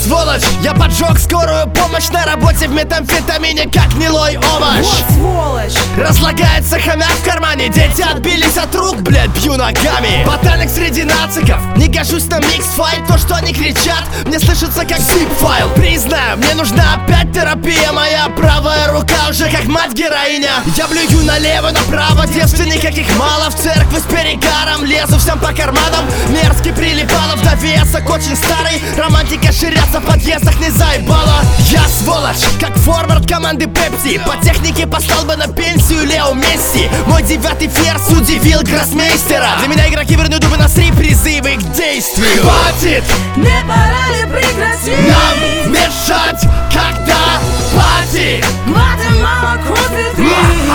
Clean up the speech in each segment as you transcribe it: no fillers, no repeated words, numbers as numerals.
сволочь! Я поджег скорую помощь на работе в метамфетамине, как гнилой овощ. Вот сволочь! Разлагается хомяк в кармане, дети отбились от рук, блядь, бью ногами. Ботаник среди нациков, не гожусь на микс-файт. То, что они кричат, мне слышится как zip-файл. Признаю, мне нужна опять терапия. Моя правая рука уже как мать-героиня. Я блюю налево-направо, девственник каких мало. В церкви с перегаром лезу всем по карманам. Мерзкий прилипало в довесок, очень старый. Романтика ширяться в подъездах не заебала. Я сволочь, как форвард команды Пепси. По технике послал бы на пенсию Лео Месси. Мой 9-й ферзь удивил гроссмейстера. Для меня игроки вернут бы нас 3 призывы к действию. Хватит! Не пора ли прекратить нам мешать, когда пати? Гватемала купит 3.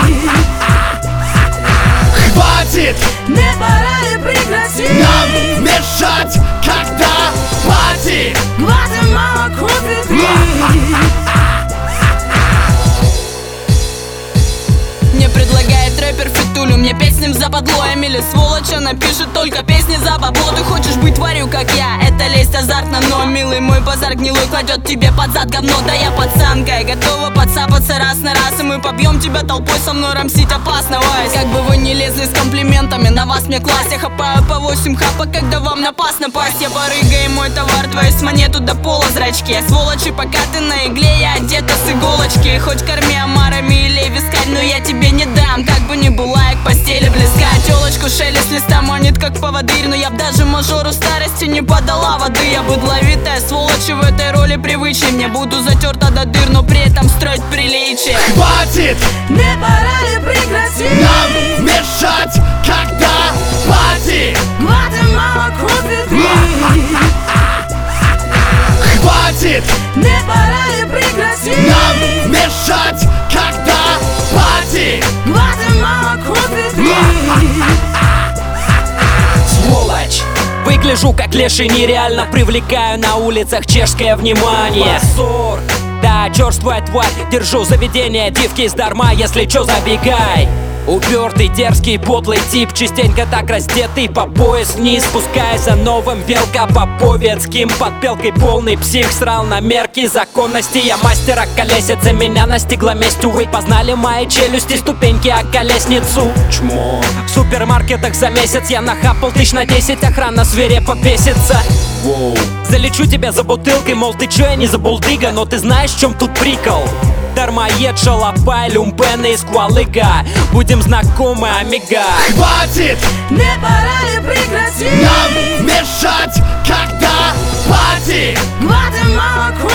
Хватит! Не пора ли прекратить нам мешать, когда пати? Гватемала купит 3. Мне предлагает рэпер фитулю, мне песни в западло. Эмили сволочь, она пишет только песни за бабло. Ты хочешь быть тварью, как я, это лезть азартно. Но, милый мой базар гнилой кладет тебе под зад говно. Да я пацанка и готова подцапаться раз на раз. И мы побьем тебя толпой, со мной рамсить опасно, Вайс. Как бы вы ни лезли с комплиментами, на вас мне класс. Я хапаю по 8 хапа, когда вам напасть напасть. Я барыга и мой товар, твои с монету до пола зрачки. Сволочи, пока ты на игле, я одета с иголочки. Хоть корми омарами или вискарь, но я тебе не дам. Как бы ни была я к постели близка. Телочку шелест листа манит как поводырь. Но я б даже мажору старости не подала воды. Я быдловитая сволочь, в этой роли привычней. Мне буду затерта до дыр, но при этом строить приличие. Хватит! Не пора ли прекратить нам мешать, когда пати? Гватемала купит 3. Хватит! Не пора ли прекратить нам мешать, когда пати? Гватемала купит 3. Сволочь! Выгляжу как леший, нереально привлекаю на улицах чешское внимание. Позор! Да, черствая тварь, держу заведение, девки здарма, если чё забегай. Упертый, дерзкий, подлый тип, частенько так раздетый по пояс вниз, спускаясь за новым велкопоповецким. Под белкой полный псих срал на мерки законности. Я мастера колесицы, меня настигла месть, увы. Познали мои челюсти ступеньки, а колесницу чмо. В супермаркетах за месяц я нахапал 1000 на 10, охрана свирепо бесится. Воу. Залечу тебя за бутылкой, мол, ты чё, я не забулдыга. Но ты знаешь, в чем тут прикол? Дармоед, шалопай, люмпен и сквалыга. Будем знакомы, амига. Хватит! Не пора ли прекратить нам мешать, когда пати? Гватемала